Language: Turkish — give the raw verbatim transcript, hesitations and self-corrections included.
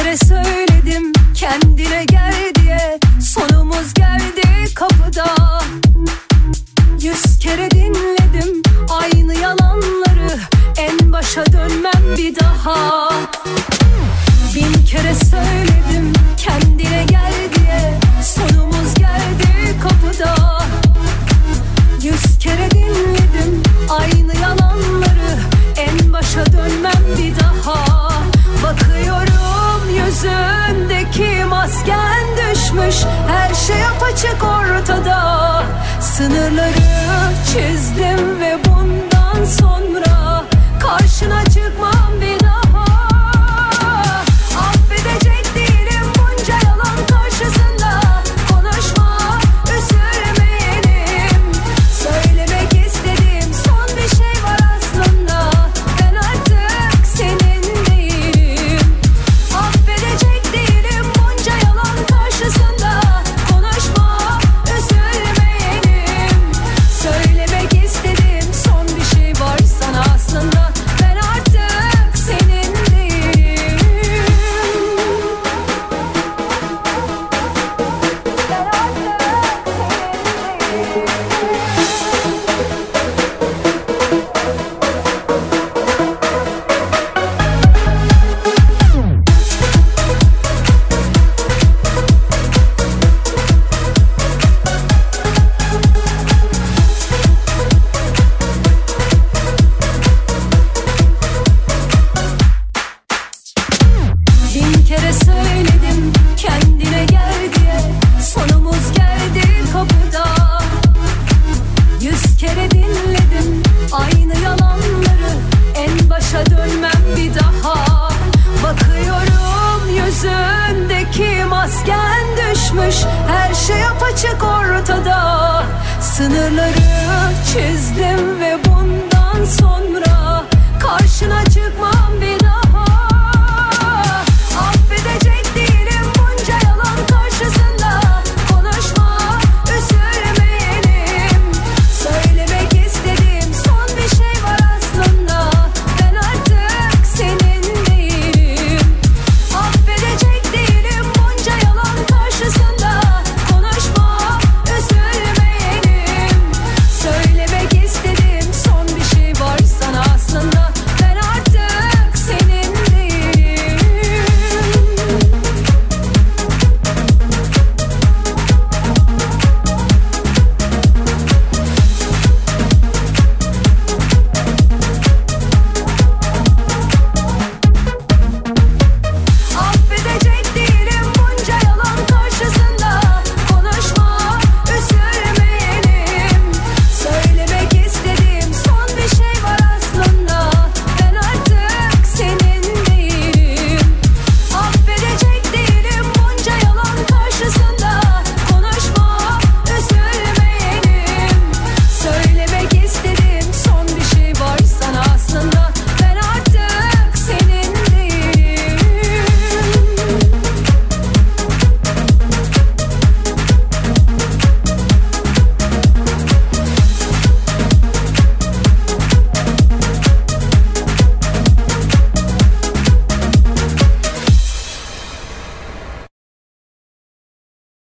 kere söyledim kendine gel diye, sonumuz geldi kapıda. Yüz kere dinledim aynı yalanları, en başa dönmem bir daha. Bin kere söyledim kendine gel diye, sonumuz geldi kapıda. Yüz kere dinledim aynı yalanları, en başa dönmem bir daha. Bakıyorum yüzündeki masken düşmüş, her şey apaçık ortada. Sınırları çizdim ve bundan sonra karşına çıkmam bir daha. Affedecek değilim bunca yalan karşısında, konuşma üzülmeyelim. Söylemek istediğim son bir şey var aslında, ben artık senin değilim. Affedecek değilim bunca yalan karşısında, konuşma üzülmeyelim. Söylemek istediğim son bir şey var sana aslında, ben artık senin değilim. Ben bin kere söyledim kendine gel diye, sonumuz geldi kapıda. Yüz kere dinledim aynı yalanları, en başa dönmem bir daha. Bakıyorum yüzündeki masken düşmüş, her şey apaçık ortada. Sınırları çizdim